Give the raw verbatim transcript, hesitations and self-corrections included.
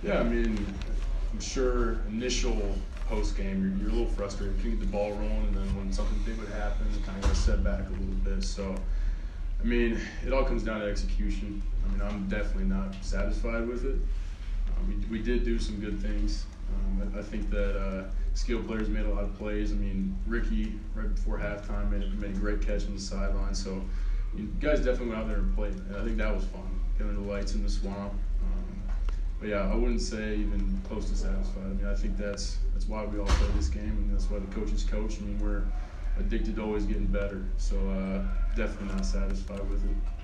Yeah, I mean, I'm sure initial post game you're, you're a little frustrated. You get the ball rolling, and then when something big would happen, it kind of got set back a little bit. So, I mean, it all comes down to execution. I mean, I'm definitely not satisfied with it. Um, we, we did do some good things. Um, I, I think that uh, skilled players made a lot of plays. I mean, Ricky, right before halftime, made, made a great catch on the sideline. So, you guys definitely went out there and played. And I think that was fun, getting the lights in the swamp. Um, but, yeah, I wouldn't say even close to satisfied. I mean, I think that's that's why we all play this game, and that's why the coaches coach. I mean, we're addicted to always getting better. So, uh, definitely not satisfied with it.